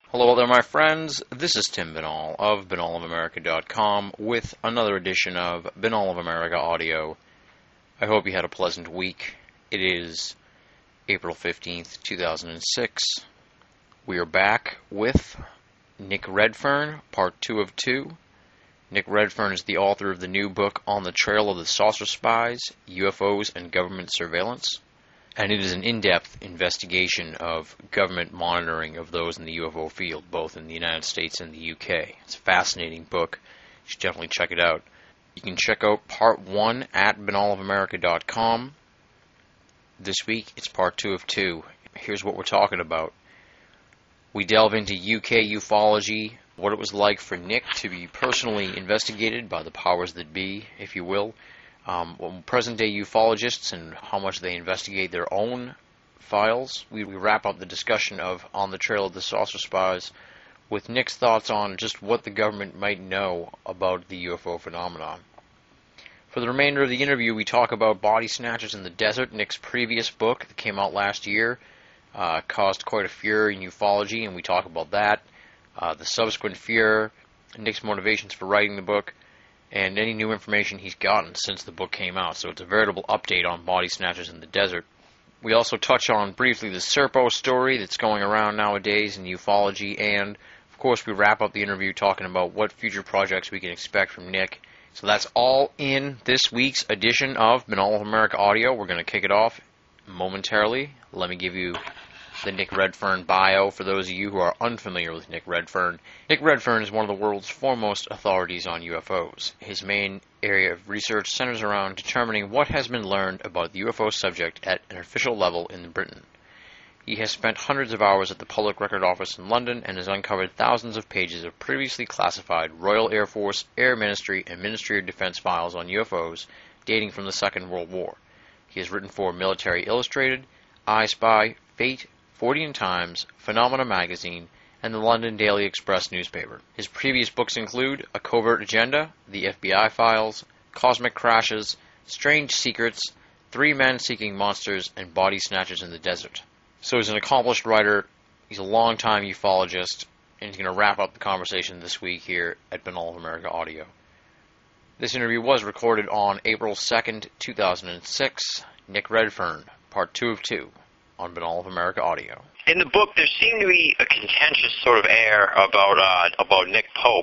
Hello there, my friends. This is Tim Binnall of BinnallOfAmerica.com with another edition of Binnall of America Audio. I hope you had a pleasant week. It is April 15th, 2006. We are back with Nick Redfern, part 2 of 2. Nick Redfern is the author of the new book On the Trail of the Saucer Spies, UFOs and Government Surveillance. And it is an in-depth investigation of government monitoring of those in the UFO field, both in the United States and the UK. It's a fascinating book. You should definitely check it out. You can check out Part 1 at BinnallOfAmerica.com. This week, it's Part 2 of 2. Here's what we're talking about. We delve into UK ufology, what it was like for Nick to be personally investigated by the powers that be, if you will. Present-day ufologists and how much they investigate their own files. We wrap up the discussion of On the Trail of the Saucer Spies with Nick's thoughts on just what the government might know about the UFO phenomenon. For the remainder of the interview, we talk about Body Snatchers in the Desert, Nick's previous book that came out last year, caused quite a furor in ufology, and we talk about that, the subsequent furor, Nick's motivations for writing the book, and any new information he's gotten since the book came out. So it's a veritable update on Body Snatchers in the Desert. We also touch on briefly the Serpo story that's going around nowadays in ufology, and of course we wrap up the interview talking about what future projects we can expect from Nick. So that's all in this week's edition of Binnall of America Audio. We're going to kick it off momentarily. Let me give you the Nick Redfern bio for those of you who are unfamiliar with Nick Redfern. Nick Redfern is one of the world's foremost authorities on UFOs. His main area of research centers around determining what has been learned about the UFO subject at an official level in Britain. He has spent hundreds of hours at the Public Record Office in London and has uncovered thousands of pages of previously classified Royal Air Force, Air Ministry, and Ministry of Defense files on UFOs dating from the Second World War. He has written for Military Illustrated, I Spy, Fate, 40 Times, Phenomena Magazine, and the London Daily Express newspaper. His previous books include A Covert Agenda, The FBI Files, Cosmic Crashes, Strange Secrets, Three Men Seeking Monsters, and Body Snatchers in the Desert. So he's an accomplished writer, he's a long-time ufologist, and he's going to wrap up the conversation this week here at Binnall of America Audio. This interview was recorded on April 2nd, 2006. Nick Redfern, Part 2 of 2. On Binnall of America Audio. In the book, there seemed to be a contentious sort of air about Nick Pope.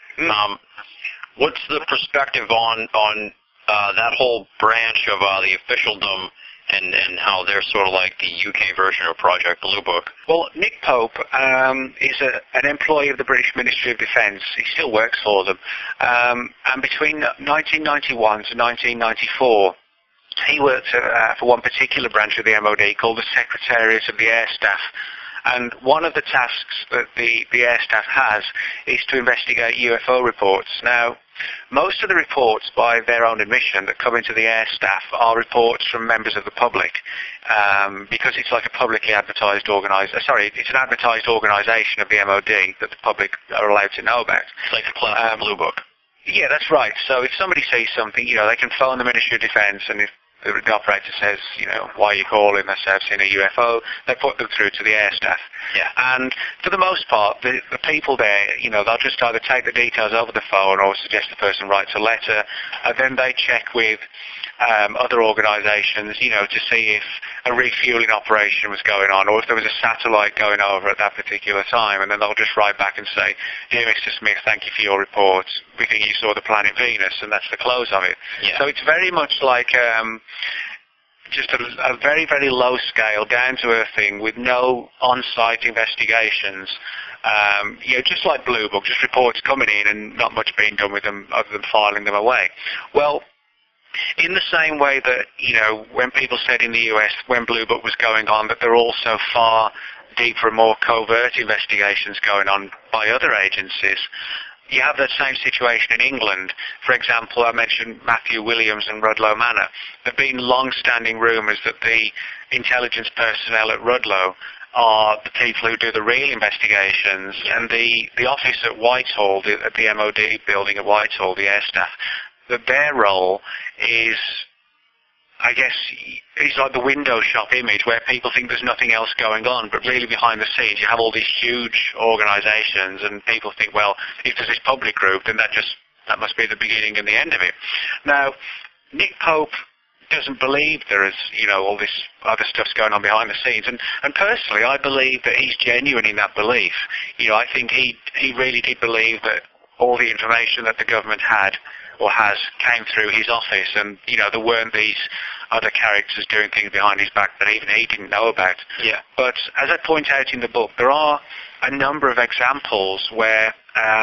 What's the perspective on that whole branch of the officialdom and how they're sort of like the UK version of Project Blue Book? Well, Nick Pope is an employee of the British Ministry of Defence. He still works for them. And between 1991 to 1994, he worked for one particular branch of the MOD called the Secretariat of the Air Staff. And one of the tasks that the Air Staff has is to investigate UFO reports. Now, most of the reports, by their own admission, that come into the Air Staff are reports from members of the public, because it's like a publicly advertised it's an advertised organisation of the MOD that the public are allowed to know about. It's like the classic Blue Book. Yeah, that's right. So if somebody sees something, they can phone the Ministry of Defence, and if the operator says, why are you calling? They say, I've seen a UFO. They put them through to the Air Staff. Yeah. And for the most part, the people there, they'll just either take the details over the phone or suggest the person writes a letter, and then they check with other organisations, to see if a refueling operation was going on or if there was a satellite going over at that particular time, and then they'll just write back and say, Dear Mr. Smith, thank you for your report. We think you saw the planet Venus, and that's the close of it. Yeah. So it's very much like just a very, very low scale, down-to-earth thing with no on-site investigations. Just like Blue Book, just reports coming in and not much being done with them other than filing them away. Well, in the same way that, when people said in the US when Blue Book was going on that there are also far deeper and more covert investigations going on by other agencies, you have that same situation in England. For example, I mentioned Matthew Williams and Rudloe Manor. There have been long-standing rumours that the intelligence personnel at Rudloe are the people who do the real investigations, and the office at Whitehall, at the MOD building at Whitehall, the Air Staff, that their role is I guess he's like the window shop image where people think there's nothing else going on, but really behind the scenes you have all these huge organisations, and people think, well, if there's this public group, then that must be the beginning and the end of it. Now, Nick Pope doesn't believe there is, all this other stuff's going on behind the scenes, and personally, I believe that he's genuine in that belief. I think he really did believe that all the information that the government had or has came through his office, and there weren't these other characters doing things behind his back that even he didn't know about. Yeah. But as I point out in the book, there are a number of examples where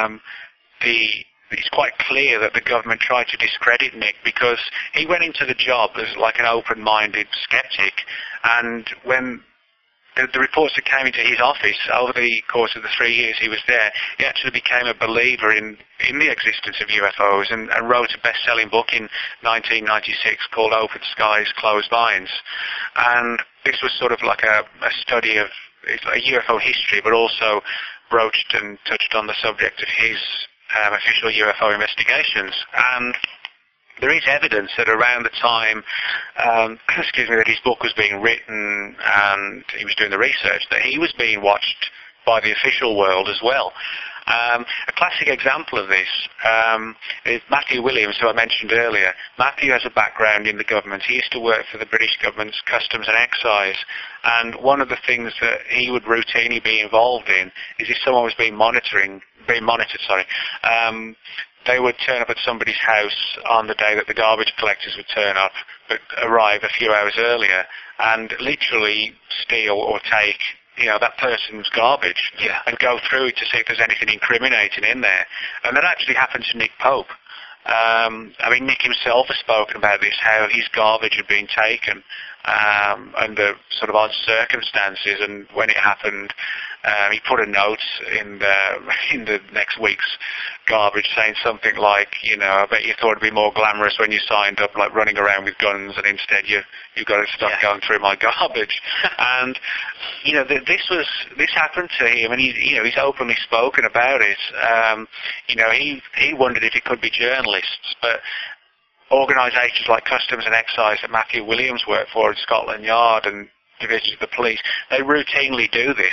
it's quite clear that the government tried to discredit Nick, because he went into the job as like an open-minded skeptic, and when the reports that came into his office over the course of the 3 years he was there, he actually became a believer in the existence of UFOs, and wrote a best-selling book in 1996 called Open Skies, Closed Minds. And this was sort of like a study of a UFO history, but also broached and touched on the subject of his official UFO investigations. And there is evidence that around the time, that his book was being written and he was doing the research, that he was being watched by the official world as well. A classic example of this is Matthew Williams, who I mentioned earlier. Matthew has a background in the government. He used to work for the British government's Customs and Excise, and one of the things that he would routinely be involved in is if someone was being monitored, they would turn up at somebody's house on the day that the garbage collectors would turn up, but arrive a few hours earlier, and literally steal or take that person's garbage, and go through it to see if there's anything incriminating in there. And that actually happened to Nick Pope. Nick himself has spoken about this, how his garbage had been taken, and the sort of odd circumstances, and when it happened, he put a note in the next week's garbage saying something like, I bet you thought it'd be more glamorous when you signed up, like running around with guns, and instead you've got stuff going through my garbage. And this happened to him, and he's openly spoken about it. He wondered if it could be journalists, but organisations like Customs and Excise that Matthew Williams worked for in Scotland Yard and divisions of the police, they routinely do this.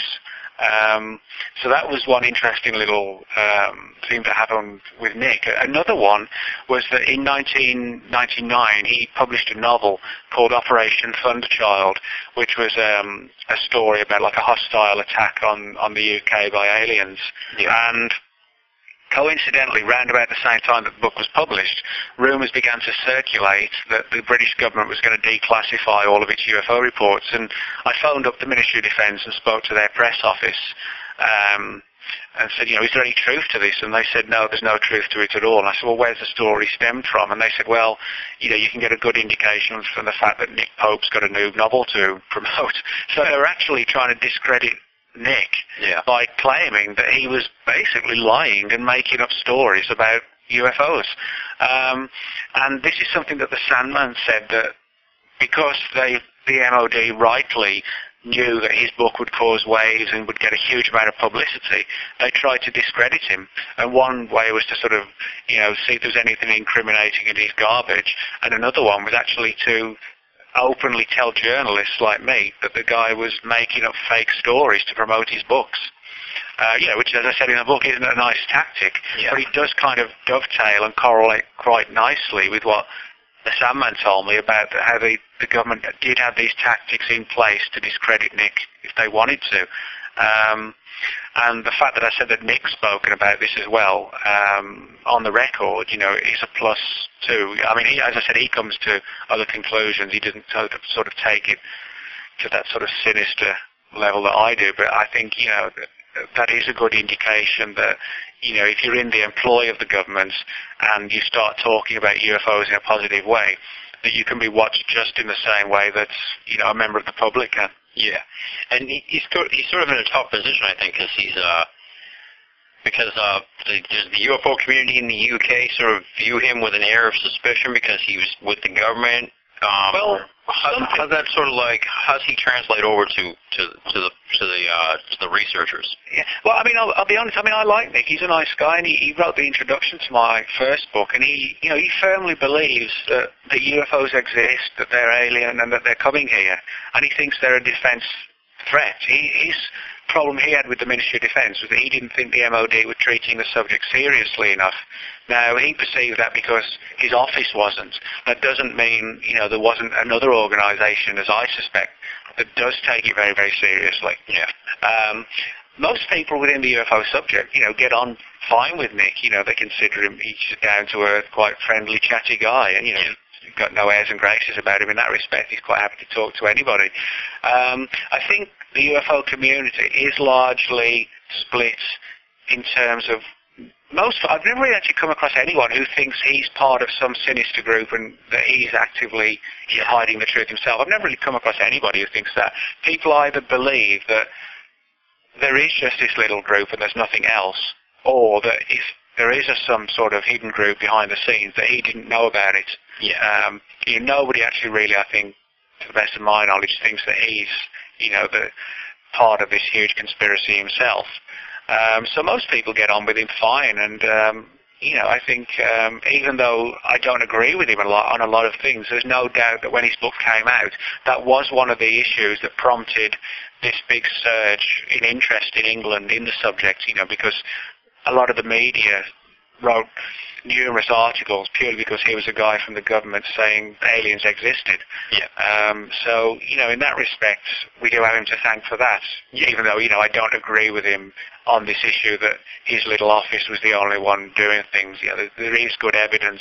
So that was one interesting little thing that happened with Nick. Another one was that in 1999 he published a novel called Operation Thunderchild, which was a story about like a hostile attack on the UK by aliens. And coincidentally, round about the same time that the book was published, rumours began to circulate that the British government was going to declassify all of its UFO reports. And I phoned up the Ministry of Defence and spoke to their press office and said, is there any truth to this? And they said, no, there's no truth to it at all. And I said, well, where's the story stemmed from? And they said, well, you can get a good indication from the fact that Nick Pope's got a new novel to promote. So they were actually trying to discredit Nick by claiming that he was basically lying and making up stories about UFOs. And this is something that the Sandman said, that because the MOD rightly knew that his book would cause waves and would get a huge amount of publicity, they tried to discredit him. And one way was to sort of, see if there's anything incriminating in his garbage, and another one was actually to openly tell journalists like me that the guy was making up fake stories to promote his books. Which, as I said in the book, isn't a nice tactic, but it does kind of dovetail and correlate quite nicely with what the Sandman told me about how the government did have these tactics in place to discredit Nick if they wanted to. And the fact that I said that Nick's spoken about this as well on the record, is a plus too. As I said, he comes to other conclusions. He doesn't sort of take it to that sort of sinister level that I do. But I think, that is a good indication that, if you're in the employ of the government and you start talking about UFOs in a positive way, that you can be watched just in the same way that, a member of the public can. Yeah, and he's sort of in a tough position, I think, because does the UFO community in the UK sort of view him with an air of suspicion because he was with the government? How's that sort of like? How's he translate over to the researchers? Yeah. Well, I mean, I'll be honest. I mean, I like Nick. He's a nice guy, and he wrote the introduction to my first book, and he firmly believes that UFOs exist, that they're alien, and that they're coming here, and he thinks they're a defense threat. His problem he had with the Ministry of Defence was that he didn't think the MOD were treating the subject seriously enough. Now, he perceived that because his office wasn't. That doesn't mean, there wasn't another organisation, as I suspect, that does take it very, very seriously. Yeah. Most people within the UFO subject, get on fine with Nick. They consider him, he's a down-to-earth, quite friendly, chatty guy, and, he's got no airs and graces about him in that respect. He's quite happy to talk to anybody. I think the UFO community is largely split in terms of I've never really actually come across anyone who thinks he's part of some sinister group and that he's actively hiding the truth himself. I've never really come across anybody who thinks that. People either believe that there is just this little group and there's nothing else, or that if there is some sort of hidden group behind the scenes that he didn't know about it. Yeah. Nobody actually really, I think, to the best of my knowledge, thinks that he's, the part of this huge conspiracy himself. So most people get on with him fine, and I think even though I don't agree with him on a lot of things, there's no doubt that when his book came out, that was one of the issues that prompted this big surge in interest in England in the subject, because a lot of the media wrote numerous articles purely because he was a guy from the government saying aliens existed. Yeah. So, in that respect, we do have him to thank for that, even though, I don't agree with him on this issue that his little office was the only one doing things. There is good evidence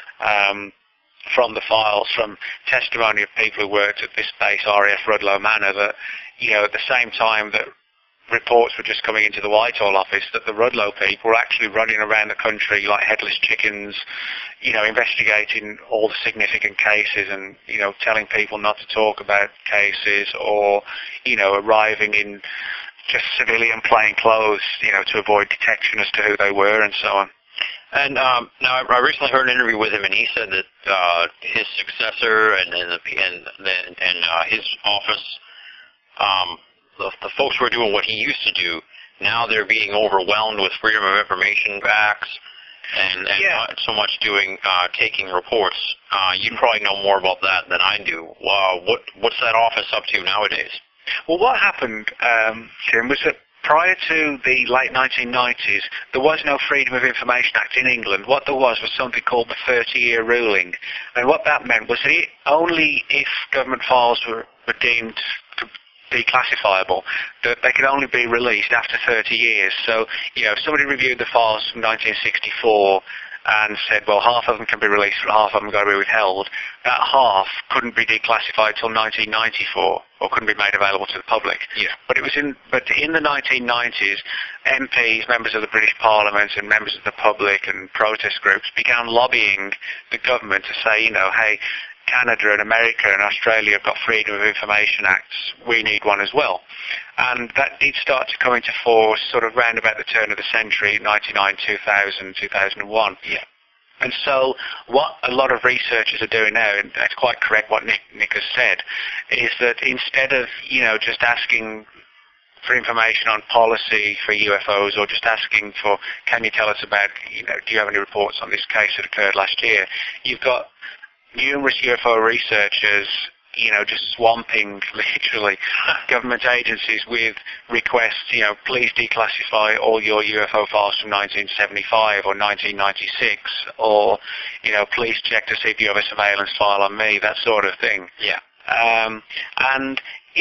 from the files, from testimony of people who worked at this base, RAF Rudloe Manor, that, at the same time that reports were just coming into the Whitehall office, that the Rudloe people were actually running around the country like headless chickens, investigating all the significant cases and, telling people not to talk about cases, or, arriving in just civilian plain clothes, to avoid detection as to who they were and so on. And now I recently heard an interview with him, and he said that his successor and his office, the folks who are doing what he used to do, now they're being overwhelmed with Freedom of Information acts and not so much taking reports. You probably know more about that than I do. What's that office up to nowadays? Well, what happened, Tim, was that prior to the late 1990s, there was no Freedom of Information Act in England. What there was something called the 30-year ruling. And what that meant was that only if government files were deemed declassifiable, that they could only be released after 30 years. So, if somebody reviewed the files from 1964 and said, well, half of them can be released, but half of them got to be withheld, that half couldn't be declassified till 1994, or couldn't be made available to the public. Yeah. But in the 1990s, MPs, members of the British Parliament, and members of the public and protest groups began lobbying the government to say, hey, Canada and America and Australia have got Freedom of Information Acts. We need one as well. And that did start to come into force sort of round about the turn of the century, 99, 2000, 2001. Yeah. And so what a lot of researchers are doing now, and that's quite correct what Nick has said, is that instead of, just asking for information on policy for UFOs, or just asking for, can you tell us about, do you have any reports on this case that occurred last year, you've got numerous UFO researchers, just swamping, literally, government agencies with requests, please declassify all your UFO files from 1975 or 1996, or, please check to see if you have a surveillance file on me, that sort of thing. Yeah. And,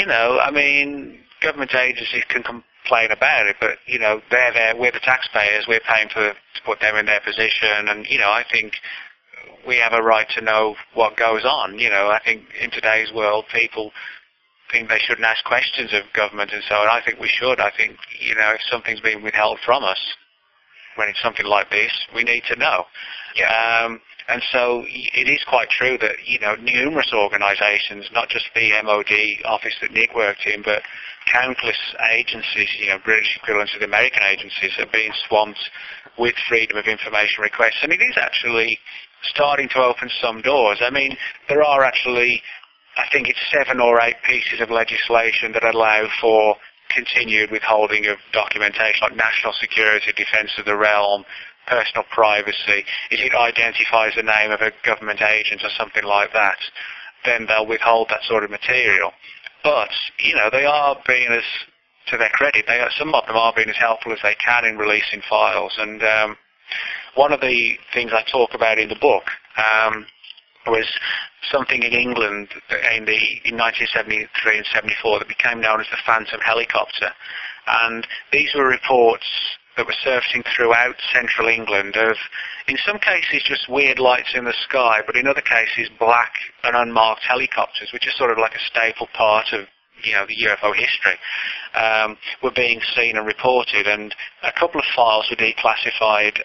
government agencies can complain about it, but, they're there, we're the taxpayers, we're paying to put them in their position, and, I think we have a right to know what goes on. I think in today's world, people think they shouldn't ask questions of government and so on. I think we should. I think, if something's being withheld from us, when it's something like this, we need to know. Yeah. And so it is quite true that, numerous organisations, not just the MOD office that Nick worked in, but countless agencies, British equivalents of the American agencies, are being swamped with Freedom of Information requests. And it is actually starting to open some doors. There are actually I think it's 7 or 8 pieces of legislation that allow for continued withholding of documentation, like national security, defence of the realm, personal privacy. If it identifies the name of a government agent or something like that, then they'll withhold that sort of material. But, they are being as, to their credit, some of them are being as helpful as they can in releasing files. And one of the things I talk about in the book was something in England in 1973 and 74 that became known as the Phantom Helicopter. And these were reports that were surfacing throughout central England of, in some cases, just weird lights in the sky, but in other cases, black and unmarked helicopters, which is sort of like a staple part of the UFO history, were being seen and reported. And a couple of files were declassified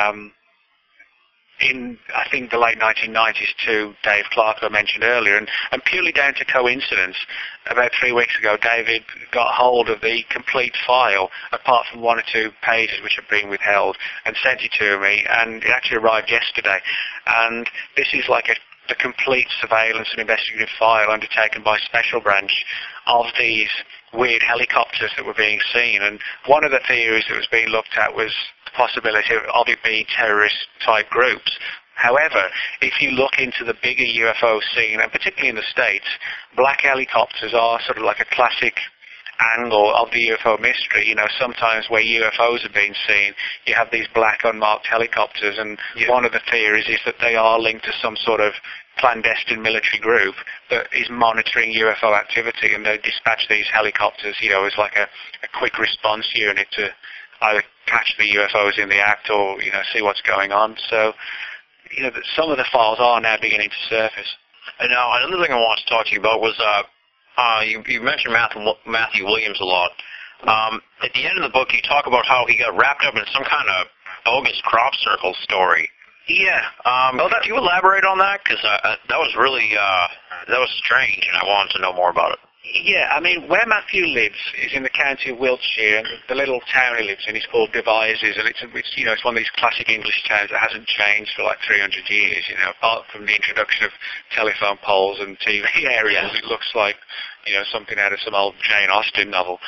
in, I think, the late 1990s to Dave Clark, who I mentioned earlier, and purely down to coincidence, about 3 weeks ago, David got hold of the complete file, apart from 1 or 2 pages which are being withheld, and sent it to me, and it actually arrived yesterday. And this is like the complete surveillance and investigative file undertaken by Special Branch of these weird helicopters that were being seen. And one of the theories that was being looked at was the possibility of it being terrorist-type groups. However, if you look into the bigger UFO scene, and particularly in the States, black helicopters are sort of like a classic angle of the UFO mystery. Sometimes where UFOs are being seen, you have these black unmarked helicopters, and one of the theories is that they are linked to some sort of clandestine military group that is monitoring UFO activity, and they dispatch these helicopters, as like a quick response unit to either catch the UFOs in the act or, see what's going on. So, that some of the files are now beginning to surface. And now, another thing I wanted to talk to you about was, you mentioned Matthew Williams a lot. At the end of the book, you talk about how he got wrapped up in some kind of bogus crop circle story. Yeah. Could you elaborate on that? Because that was really, that was strange, and I wanted to know more about it. Yeah, I mean, where Matthew lives is in the county of Wiltshire, and the little town he lives in is called Devizes, and it's one of these classic English towns that hasn't changed for like 300 years, apart from the introduction of telephone poles and TV aerials. It looks like, something out of some old Jane Austen novel.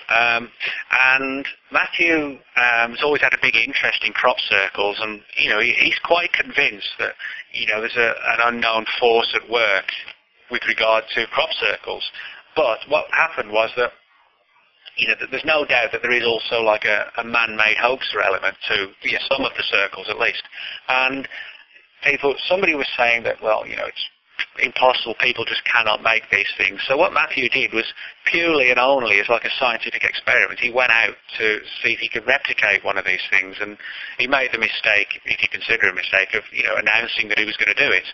And Matthew has always had a big interest in crop circles, and, he's quite convinced that, there's an unknown force at work with regard to crop circles. But what happened was that, there's no doubt that there is also like a man-made hoaxer element to some of the circles at least. And somebody was saying that, well, it's impossible, people just cannot make these things. So what Matthew did was purely and only as like a scientific experiment. He went out to see if he could replicate one of these things, and he made the mistake, if you consider a mistake, of announcing that he was going to do it.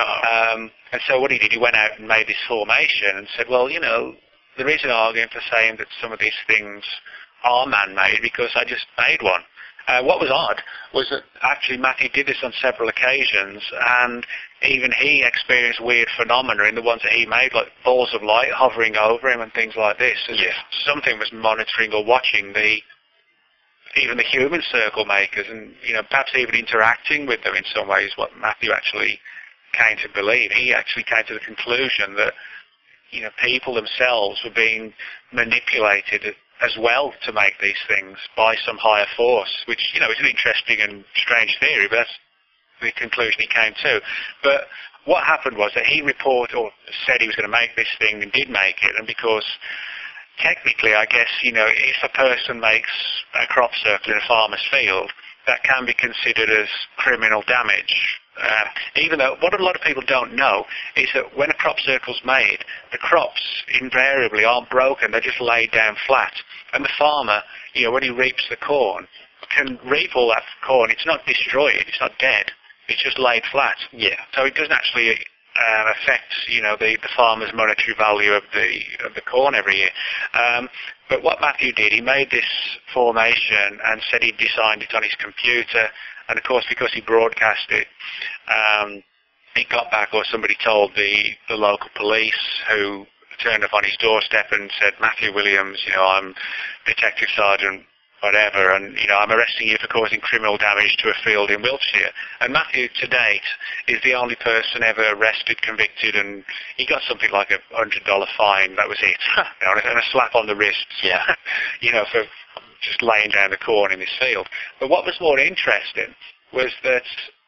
And so what he did, he went out and made this formation and said, well, there is an argument for saying that some of these things are man-made because I just made one. What was odd was that actually Matthew did this on several occasions, and even he experienced weird phenomena in the ones that he made, like balls of light hovering over him and things like this, as if something was monitoring or watching even the human circle makers, and perhaps even interacting with them in some ways. What Matthew actually came to believe, he actually came to the conclusion that people themselves were being manipulated as well to make these things by some higher force, which, is an interesting and strange theory, but that's the conclusion he came to. But what happened was that he reported or said he was going to make this thing and did make it, and because technically, I guess, if a person makes a crop circle in a farmer's field, that can be considered as criminal damage. Even though what a lot of people don't know is that when a crop circle's made, the crops invariably aren't broken, they're just laid down flat. And the farmer, when he reaps the corn, can reap all that corn. It's not destroyed, it's not dead, it's just laid flat. Yeah. So it doesn't actually affect, the farmer's monetary value of the corn every year. But what Matthew did, he made this formation and said he designed it on his computer. And of course, because he broadcast it, he got back, or somebody told the local police, who turned up on his doorstep and said, Matthew Williams, I'm Detective Sergeant whatever, and, I'm arresting you for causing criminal damage to a field in Wiltshire. And Matthew, to date, is the only person ever arrested, convicted, and he got something like a $100 fine. That was it. And a slap on the wrists, for just laying down the corn in this field. But what was more interesting was that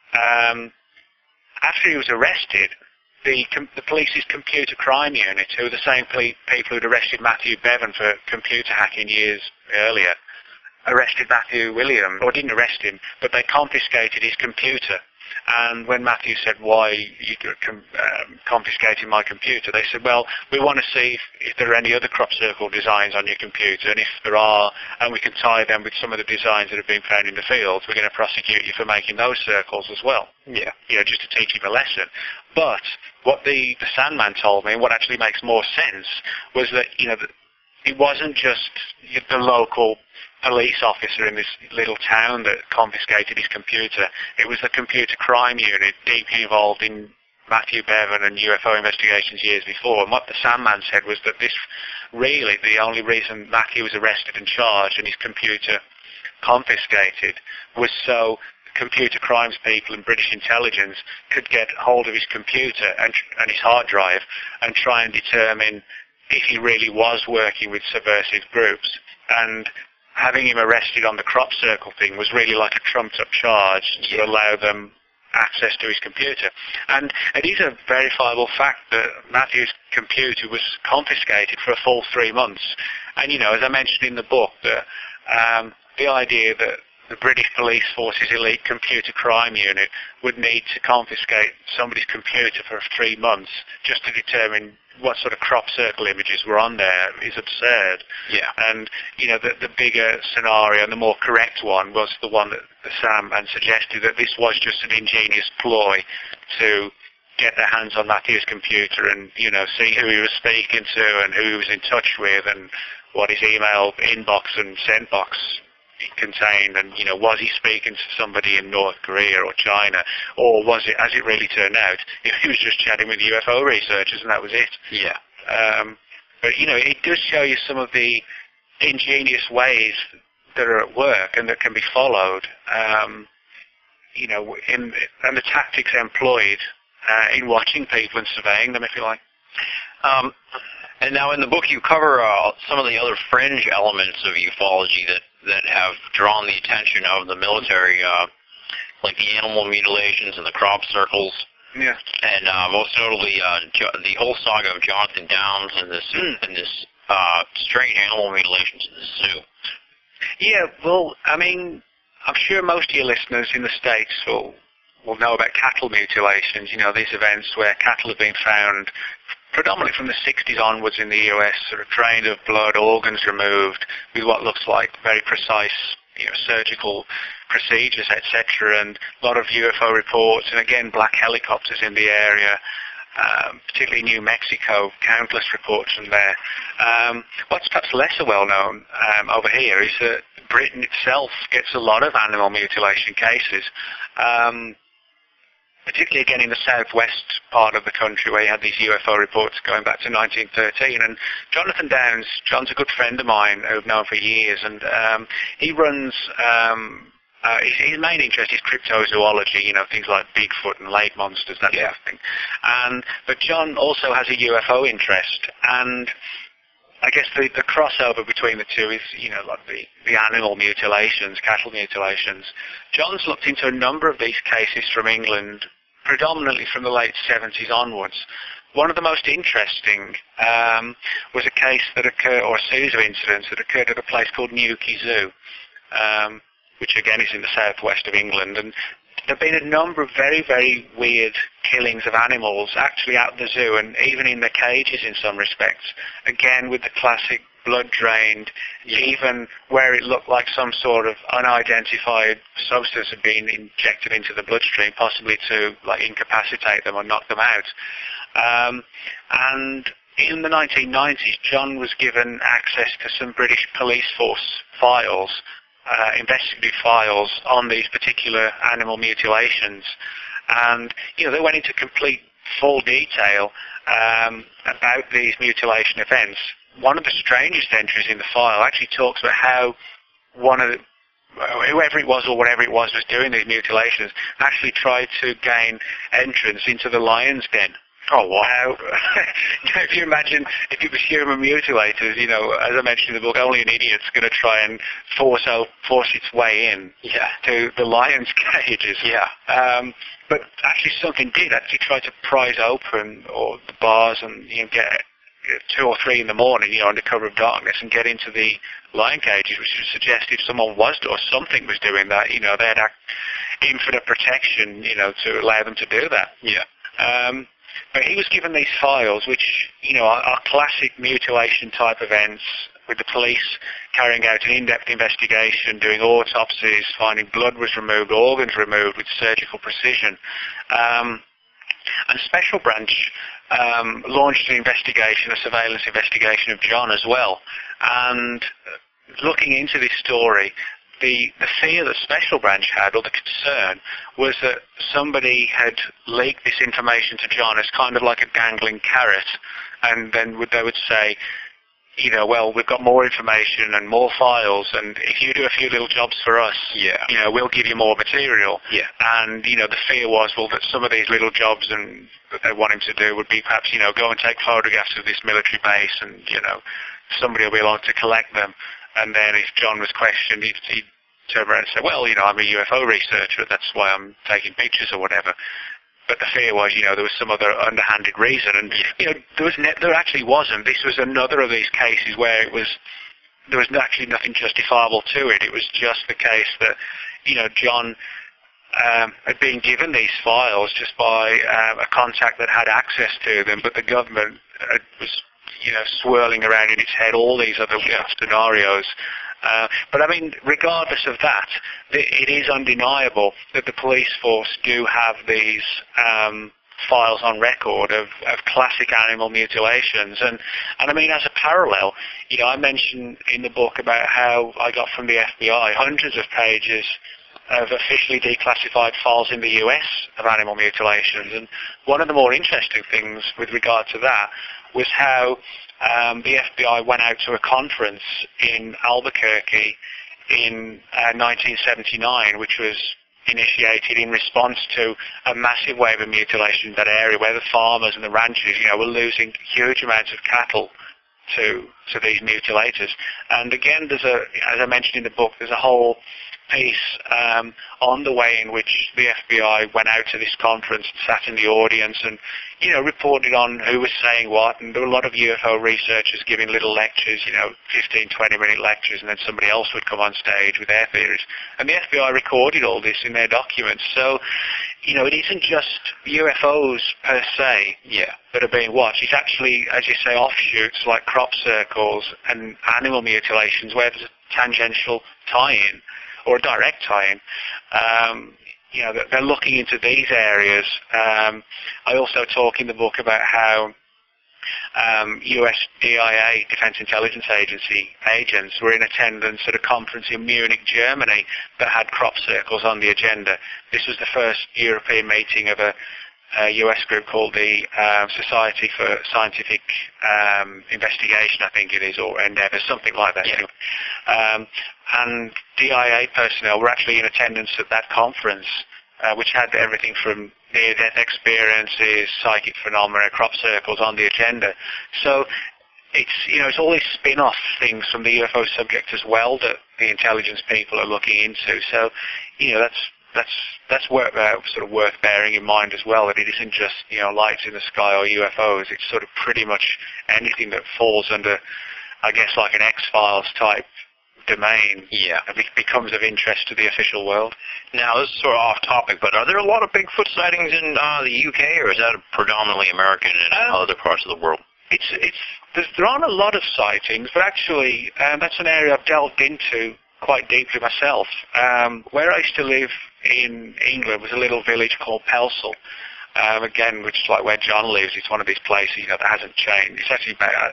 after he was arrested, the police's computer crime unit, who were the same people who'd arrested Matthew Bevan for computer hacking years earlier, arrested Matthew William, or didn't arrest him, but they confiscated his computer. And when Matthew said, why you confiscating my computer, they said, well, we want to see if there are any other crop circle designs on your computer, and if there are, and we can tie them with some of the designs that have been found in the fields, we're going to prosecute you for making those circles as well. Yeah. Just to teach him a lesson. But what the Sandman told me, and what actually makes more sense, was that, it wasn't just the local police officer in this little town that confiscated his computer. It was the computer crime unit deeply involved in Matthew Bevan and UFO investigations years before. And what the Sandman said was that this really, the only reason Matthew was arrested and charged and his computer confiscated was so computer crimes people and British intelligence could get hold of his computer and his hard drive and try and determine if he really was working with subversive groups. And having him arrested on the crop circle thing was really like a trumped-up charge to allow them access to his computer. And it is a verifiable fact that Matthew's computer was confiscated for a full 3 months. And, as I mentioned in the book, the idea that the British Police Force's elite computer crime unit would need to confiscate somebody's computer for 3 months just to determine what sort of crop circle images were on there is absurd. Yeah. And, the bigger scenario and the more correct one was the one that the Sandman suggested, that this was just an ingenious ploy to get their hands on Matthew's computer and, see who he was speaking to and who he was in touch with and what his email inbox and sent box contained, and was he speaking to somebody in North Korea or China, or was it, as it really turned out, he was just chatting with UFO researchers and that was it. Yeah. But it does show you some of the ingenious ways that are at work and that can be followed, and the tactics employed in watching people and surveying them, if you like. And now in the book you cover some of the other fringe elements of ufology that have drawn the attention of the military, like the animal mutilations and the crop circles. Yeah. And most notably the whole saga of Jonathan Downs and this strange animal mutilations in the zoo. Yeah, well, I'm sure most of your listeners in the States will know about cattle mutilations, these events where cattle have been found predominantly from the 60s onwards in the US, sort of drained of blood, organs removed, with what looks like very precise, surgical procedures, etc., and a lot of UFO reports, and again, black helicopters in the area, particularly New Mexico, countless reports from there. What's perhaps lesser well known over here is that Britain itself gets a lot of animal mutilation cases, particularly again in the southwest part of the country where you had these UFO reports going back to 1913. And Jonathan Downs, John's a good friend of mine who I've known for years, and he runs, his main interest is cryptozoology, things like Bigfoot and lake monsters, that sort of thing. But John also has a UFO interest, and I guess the crossover between the two is, like the animal mutilations, cattle mutilations. John's looked into a number of these cases from England, predominantly from the late 70s onwards. One of the most interesting was a case that occurred, or a series of incidents that occurred at a place called Newquay Zoo, which again is in the southwest of England. And there have been a number of very, very weird killings of animals actually at the zoo and even in the cages in some respects. Again, with the classic blood drained, even where it looked like some sort of unidentified substance had been injected into the bloodstream, possibly to incapacitate them or knock them out. And in the 1990s, John was given access to some British police force files, investigative files on these particular animal mutilations, and they went into complete full detail about these mutilation events. One of the strangest entries in the file actually talks about how one of the, whoever it was or whatever it was doing these mutilations actually tried to gain entrance into the lion's den. Oh, wow. If you imagine if it was human mutilators, as I mentioned in the book, only an idiot's going to try and force its way in to the lion's cages. Yeah. But actually something did actually try to prise open or the bars and get 2 or 3 in the morning, under cover of darkness and get into the lion cages, which would suggest if someone was or something was doing that, they had infinite protection, to allow them to do that. Yeah. But he was given these files, which, are classic mutilation type events, with the police carrying out an in-depth investigation, doing autopsies, finding blood was removed, organs removed with surgical precision. And Special Branch launched an investigation, a surveillance investigation of John as well. And looking into this story, the fear that Special Branch had, or the concern, was that somebody had leaked this information to John as kind of like a dangling carrot, and then they would say, well, we've got more information and more files, and if you do a few little jobs for us, we'll give you more material. Yeah. And, the fear was, well, that some of these little jobs that they want him to do would be perhaps, go and take photographs of this military base, and, somebody will be allowed to collect them. And then if John was questioned, he'd turn around and say, well, I'm a UFO researcher, that's why I'm taking pictures or whatever. But the fear was, there was some other underhanded reason. And, there actually wasn't. This was another of these cases where there was actually nothing justifiable to it. It was just the case that, John had been given these files just by a contact that had access to them, but the government was swirling around in its head all these other scenarios. But I mean, regardless of that, it is undeniable that the police force do have these files on record of classic animal mutilations. And I mean, as a parallel, I mentioned in the book about how I got from the FBI hundreds of pages of officially declassified files in the US of animal mutilations. And one of the more interesting things with regard to that was how the FBI went out to a conference in Albuquerque in 1979, which was initiated in response to a massive wave of mutilation in that area, where the farmers and the ranchers, were losing huge amounts of cattle to these mutilators. And again, as I mentioned in the book, there's a whole piece on the way in which the FBI went out to this conference, sat in the audience, and reported on who was saying what. And there were a lot of UFO researchers giving little lectures, 15, 20-minute lectures, and then somebody else would come on stage with their theories. And the FBI recorded all this in their documents. So, it isn't just UFOs per se that are being watched. It's actually, as you say, offshoots like crop circles and animal mutilations where there's a tangential tie-in or a direct tie-in. They're looking into these areas. I also talk in the book about how US DIA, Defense Intelligence Agency, agents were in attendance at a conference in Munich, Germany, that had crop circles on the agenda. This was the first European meeting of a US group called the Society for Scientific Investigation, I think it is, or Endeavour, something like that. Yeah. And DIA personnel were actually in attendance at that conference, which had everything from near-death experiences, psychic phenomena, crop circles on the agenda. So it's all these spin-off things from the UFO subject as well that the intelligence people are looking into. So, that's worth bearing in mind as well, that it isn't just, lights in the sky or UFOs. It's sort of pretty much anything that falls under, I guess, like an X-Files type domain. Yeah. It becomes of interest to the official world. Now, this is sort of off topic, but are there a lot of Bigfoot sightings in the UK, or is that predominantly American and other parts of the world? There aren't a lot of sightings, but actually that's an area I've delved into quite deeply myself. Where I used to live in England was a little village called Pelsall, again, which is like where John lives. It's one of these places that hasn't changed. It's actually about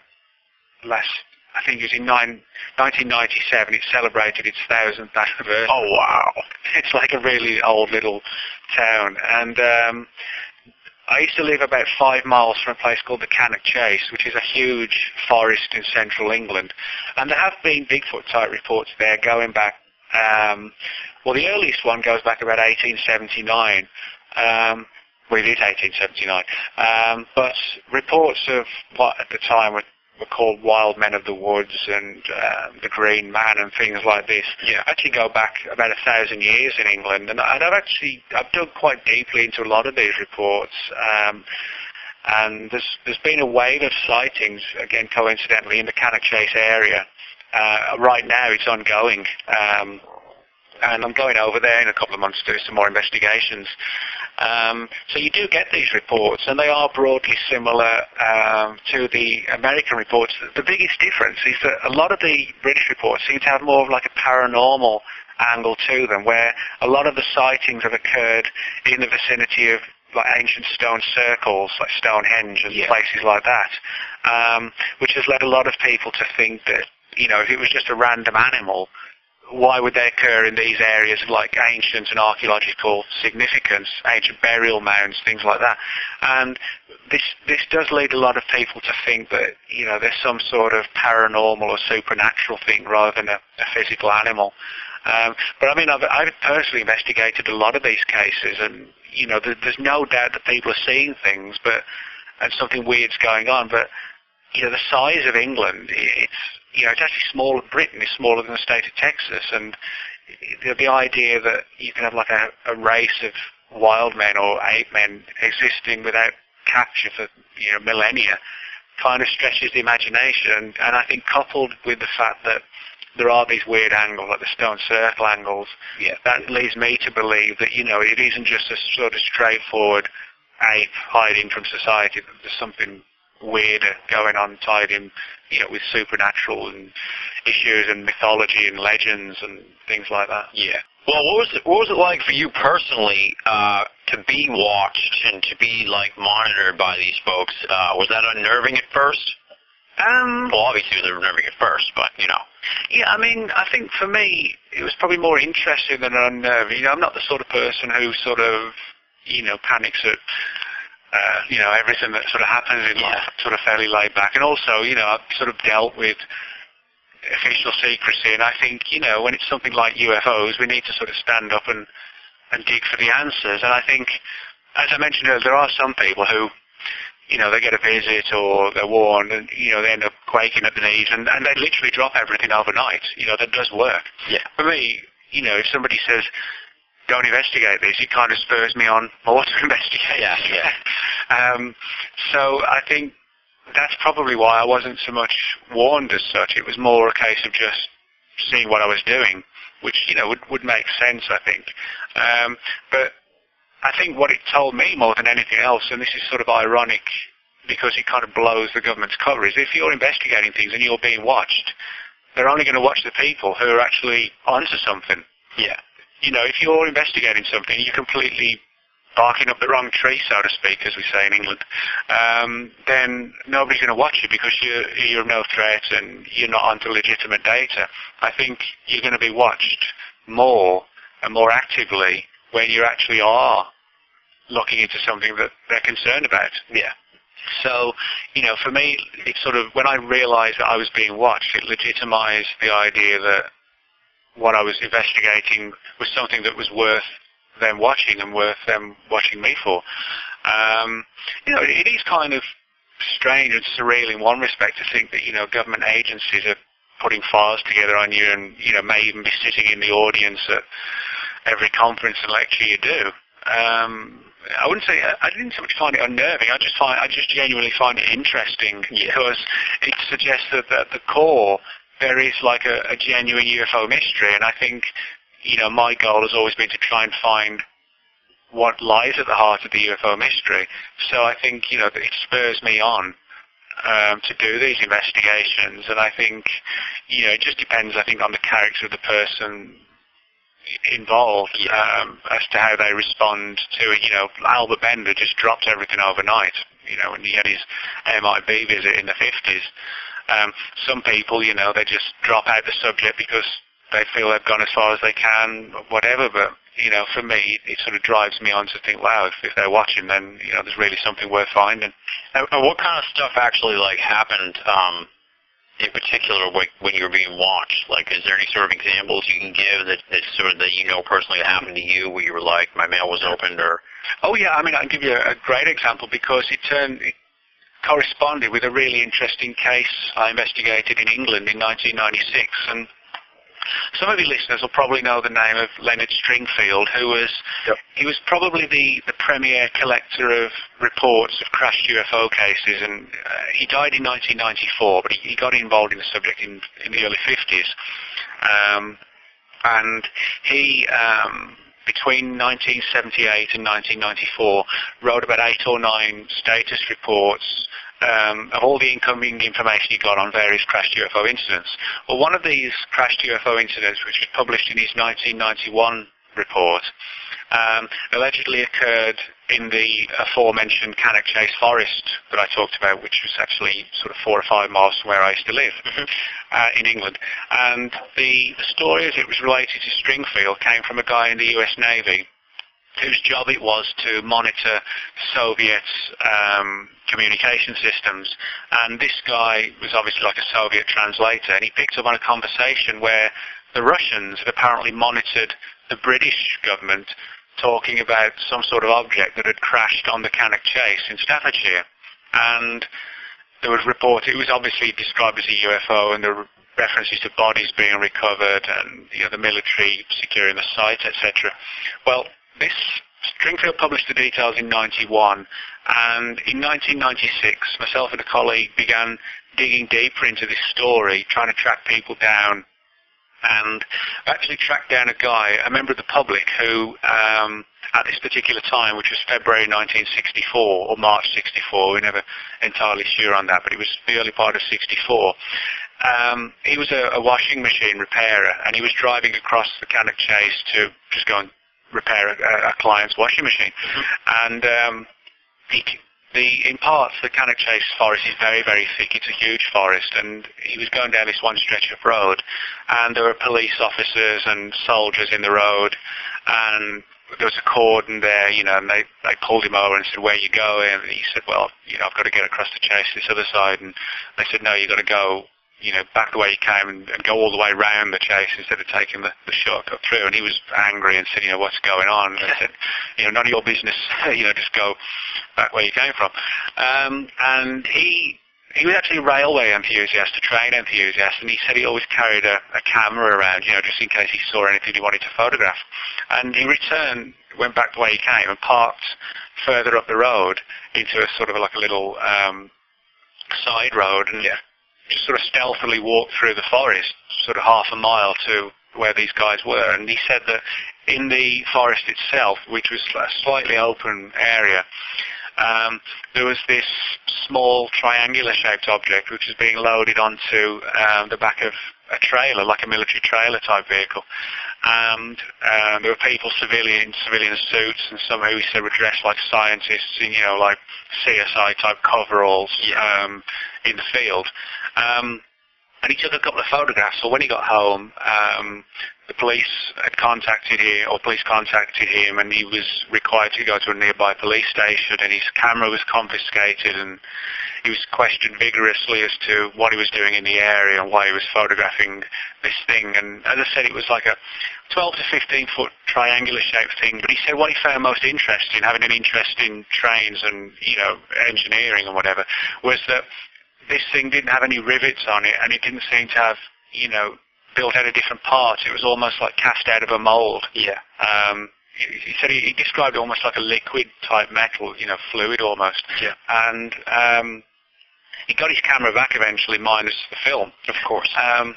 I think it was in 1997, it celebrated its 1000th anniversary. Oh, wow. It's like a really old little town. And I used to live about 5 miles from a place called the Cannock Chase, which is a huge forest in central England. And there have been Bigfoot-type reports there going back, well, the earliest one goes back about 1879. Well, it is 1879. But reports of what at the time were called Wild Men of the Woods and the Green Man and things like this actually go back about 1,000 years in England. And I've dug quite deeply into a lot of these reports. And there's been a wave of sightings, again coincidentally, in the Cannock Chase area. Right now it's ongoing. And I'm going over there in a couple of months to do some more investigations. So you do get these reports, and they are broadly similar to the American reports. The biggest difference is that a lot of the British reports seem to have more of like a paranormal angle to them, where a lot of the sightings have occurred in the vicinity of like ancient stone circles, like Stonehenge and places like that, which has led a lot of people to think that, you know, if it was just a random animal, why would they occur in these areas of like ancient and archaeological significance, ancient burial mounds, things like that? And this does lead a lot of people to think that, you know, there's some sort of paranormal or supernatural thing rather than a physical animal. But I mean, I've personally investigated a lot of these cases, and you know, there's no doubt that people are seeing things, and something weird's going on. But you know, the size of England, it's actually smaller. Britain is smaller than the state of Texas, and the idea that you can have like a race of wild men or ape men existing without capture for millennia kind of stretches the imagination. And I think coupled with the fact that there are these weird angles, like the stone circle angles, that leads me to believe that, it isn't just a sort of straightforward ape hiding from society, that there's something weirder going on tied in, with supernatural and issues and mythology and legends and things like that. Yeah. Well, what was it like for you personally to be watched and to be monitored by these folks? Was that unnerving at first? Well, obviously it was unnerving at first, but Yeah, I mean, I think for me it was probably more interesting than unnerving. I'm not the sort of person who sort of panics at everything that sort of happens in life. I'm sort of fairly laid back, and also I've sort of dealt with official secrecy, and I think when it's something like UFOs, we need to sort of stand up and dig for the answers. And I think, as I mentioned earlier, there are some people who they get a visit or they're warned and, they end up quaking at the knees and they literally drop everything overnight. That does work. Yeah. For me, if somebody says, don't investigate this, it kind of spurs me on more to investigate. Yeah. So I think that's probably why I wasn't so much warned as such. It was more a case of just seeing what I was doing, which, would make sense, I think. But I think what it told me more than anything else, and this is sort of ironic because it kind of blows the government's cover, is if you're investigating things and you're being watched, they're only going to watch the people who are actually onto something. Yeah. If you're investigating something, you're completely barking up the wrong tree, so to speak, as we say in England, then nobody's going to watch you because you're no threat and you're not onto legitimate data. I think you're going to be watched more and more actively when you actually are looking into something that they're concerned about. Yeah. So, for me, it's sort of, when I realized that I was being watched, it legitimized the idea that what I was investigating was something that was worth them watching and worth them watching me for. It is kind of strange and surreal in one respect to think that, government agencies are putting files together on you and, may even be sitting in the audience at every conference and lecture you do. I wouldn't say, I didn't so much find it unnerving, I just genuinely find it interesting because it suggests that at the core there is a genuine UFO mystery, and I think, my goal has always been to try and find what lies at the heart of the UFO mystery. So I think, that it spurs me on to do these investigations, and I think, it just depends, I think, on the character of the person involved as to how they respond to it. Albert Bender just dropped everything overnight, when he had his MIB visit in the 50s. Some people, they just drop out the subject because they feel they've gone as far as they can, whatever. But for me, it sort of drives me on to think, wow, if they're watching, then there's really something worth finding. And what kind of stuff actually happened? In particular, when you're being watched, is there any sort of examples you can give that personally that happened to you, where you were like, my mail was opened, or? Oh yeah, I can give you a great example, because it corresponded with a really interesting case I investigated in England in 1996, and some of your listeners will probably know the name of Leonard Stringfield, who was he was probably the premier collector of reports of crashed UFO cases, and he died in 1994, but he got involved in the subject in the early 50s, and he between 1978 and 1994 wrote about 8 or 9 status reports of all the incoming information he got on various crashed UFO incidents. Well, one of these crashed UFO incidents, which was published in his 1991 report, allegedly occurred in the aforementioned Cannock Chase Forest that I talked about, which was actually sort of 4 or 5 miles from where I used to live in England. And the story, as it was related to Stringfield, came from a guy in the US Navy whose job it was to monitor Soviet communication systems. And this guy was obviously like a Soviet translator, and he picked up on a conversation where the Russians had apparently monitored the British government talking about some sort of object that had crashed on the Cannock Chase in Staffordshire. And there was reports, it was obviously described as a UFO, and there were references to bodies being recovered and the military securing the site, etc. Well, this Stringfield published the details in 91, and in 1996, myself and a colleague began digging deeper into this story, trying to track people down, and actually tracked down a guy, a member of the public, who at this particular time, which was February 1964 or March 64, we're never entirely sure on that, but it was the early part of 64. He was a washing machine repairer, and he was driving across the Cannock Chase to just go and repair a client's washing machine. And in parts, the Cannock Chase Forest is very, very thick. It's a huge forest, and he was going down this one stretch of road, and there were police officers and soldiers in the road, and there was a cordon there, and they pulled him over and said, where are you going? And he said, well, I've got to get across the chase to this other side. And they said, no, you've got to go back the way you came and go all the way round the chase instead of taking the shortcut through. And he was angry and said, what's going on? And I said, none of your business, just go back where you came from. And he was actually a railway enthusiast, a train enthusiast, and he said he always carried a camera around, just in case he saw anything he wanted to photograph. And he returned, went back the way he came, and parked further up the road into a sort of like a little side road, and just sort of stealthily walked through the forest, sort of half a mile to where these guys were. And he said that in the forest itself, which was a slightly open area, there was this small triangular-shaped object which was being loaded onto the back of a trailer, like a military trailer type vehicle. And there were people, civilian suits, and some who he said were dressed like scientists in, like CSI type coveralls in the field. And he took a couple of photographs. So when he got home, the police contacted him, and he was required to go to a nearby police station, and his camera was confiscated, and he was questioned vigorously as to what he was doing in the area and why he was photographing this thing. And as I said, it was like a 12 to 15 foot triangular shaped thing, but he said what he found most interesting, having an interest in trains and, engineering and whatever, was that this thing didn't have any rivets on it, and it didn't seem to have, built out of different parts. It was almost like cast out of a mold. Yeah. He said he described it almost like a liquid type metal, fluid almost. Yeah. And he got his camera back eventually, minus the film, of course. And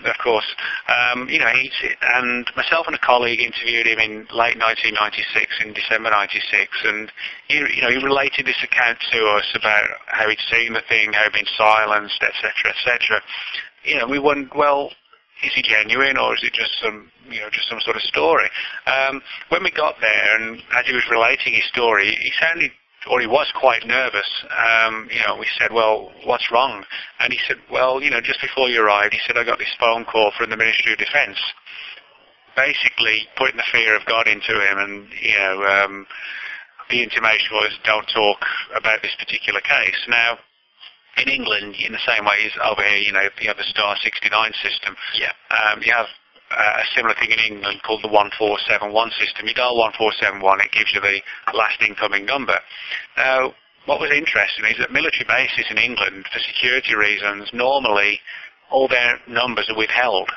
myself and a colleague interviewed him in late 1996, in December 96, and he related this account to us about how he'd seen the thing, how he'd been silenced, etc., etc. We wondered, well, is he genuine, or is it just some sort of story? When we got there, and as he was relating his story, he sounded, or he was quite nervous. We said, well, what's wrong? And he said, well, just before you arrived, he said, I got this phone call from the Ministry of Defence. basically putting the fear of God into him, and the intimation was, don't talk about this particular case. Now, in England, in the same way as over here, you have the Star 69 system. Yeah. You have a similar thing in England called the 1471 system. You dial 1471, it gives you the last incoming number. Now, what was interesting is that military bases in England, for security reasons, normally all their numbers are withheld.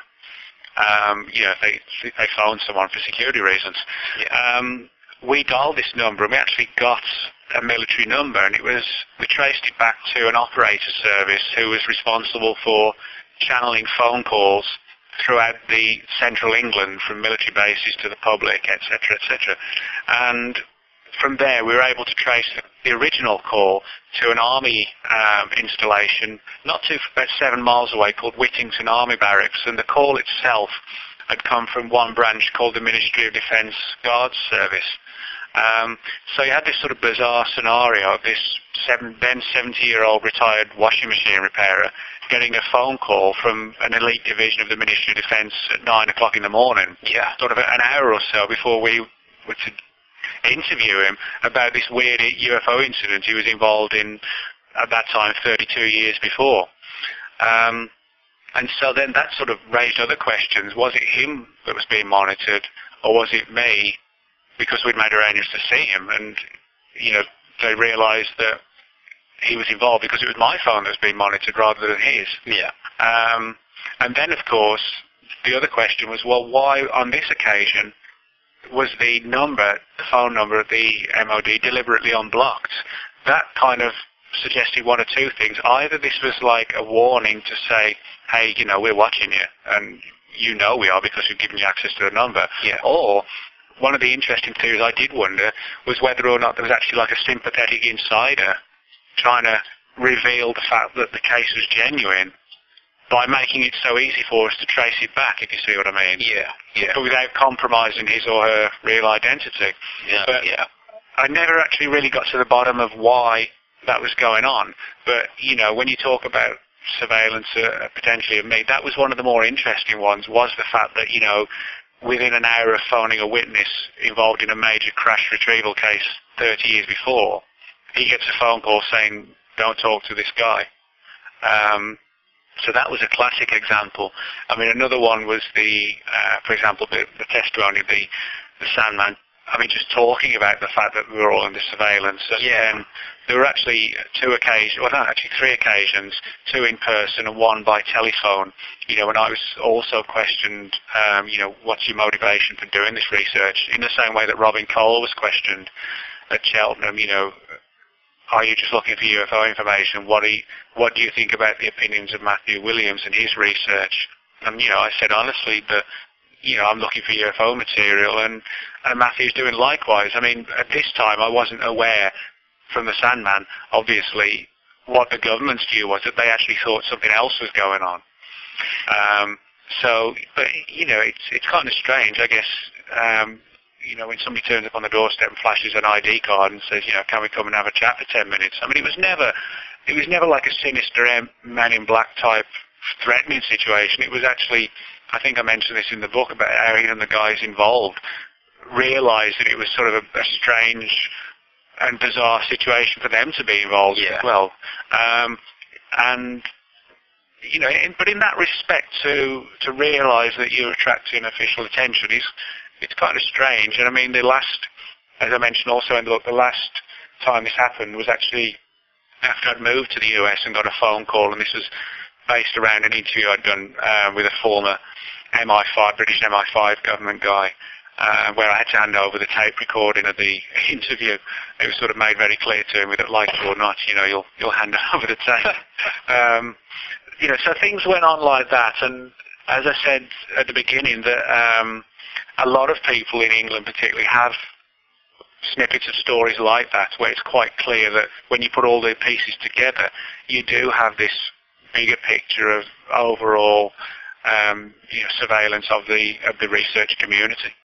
If they phone someone for security reasons. Yeah. We dialed this number and we actually got a military number, and we traced it back to an operator service who was responsible for channeling phone calls throughout the central England from military bases to the public, etc., etc. And from there we were able to trace the original call to an army installation not too, about 7 miles away, called Whittington Army Barracks, and the call itself had come from one branch called the Ministry of Defence Guards Service. So you had this sort of bizarre scenario of this then 70-year-old retired washing machine repairer getting a phone call from an elite division of the Ministry of Defence at 9 o'clock in the morning, sort of an hour or so before we were to interview him about this weird UFO incident he was involved in at that time 32 years before. And so then that sort of raised other questions. Was it him that was being monitored, or was it me, because we'd made arrangements to see him, and they realised that he was involved because it was my phone that was being monitored rather than his. Yeah. And then, of course, the other question was, well, why on this occasion was the phone number of the MOD deliberately unblocked? That kind of suggested one or two things. Either this was like a warning to say, hey, we're watching you, and we are because we've given you access to the number. Yeah. Or one of the interesting theories I did wonder was whether or not there was actually like a sympathetic insider trying to reveal the fact that the case was genuine by making it so easy for us to trace it back, if you see what I mean. Yeah. But without compromising his or her real identity. Yeah. But I never actually really got to the bottom of why that was going on. But, when you talk about surveillance potentially of me, that was one of the more interesting ones, was the fact that, within an hour of phoning a witness involved in a major crash retrieval case 30 years before, he gets a phone call saying, don't talk to this guy. So that was a classic example. I mean, another one was for example, the testimony of the Sandman. I mean, just talking about the fact that we were all under surveillance. And there were actually three occasions, 2 in person and 1 by telephone, when I was also questioned, what's your motivation for doing this research? In the same way that Robin Cole was questioned at Cheltenham, are you just looking for UFO information? What do you think about the opinions of Matthew Williams and his research? And, I said honestly that, I'm looking for UFO material, and Matthew's doing likewise. I mean, at this time I wasn't aware from the Sandman, obviously, what the government's view was, that they actually thought something else was going on. But it's kind of strange, I guess, when somebody turns up on the doorstep and flashes an ID card and says, can we come and have a chat for 10 minutes? I mean, it was never like a sinister Man in Black type threatening situation. It was actually, I think I mentioned this in the book, about how even the guys involved realised that it was sort of a strange and bizarre situation for them to be involved in as well. But in that respect, to realise that you're attracting official attention it's kind of strange. And I mean, as I mentioned also in the book, the last time this happened was actually after I'd moved to the US and got a phone call, and this was based around an interview I'd done with a former British MI5 government guy, where I had to hand over the tape recording of the interview. It was sort of made very clear to him, whether like it or not, you'll hand over the tape. So things went on like that, and as I said at the beginning, that a lot of people in England particularly have snippets of stories like that, where it's quite clear that when you put all the pieces together, you do have this bigger picture of overall surveillance of the research community.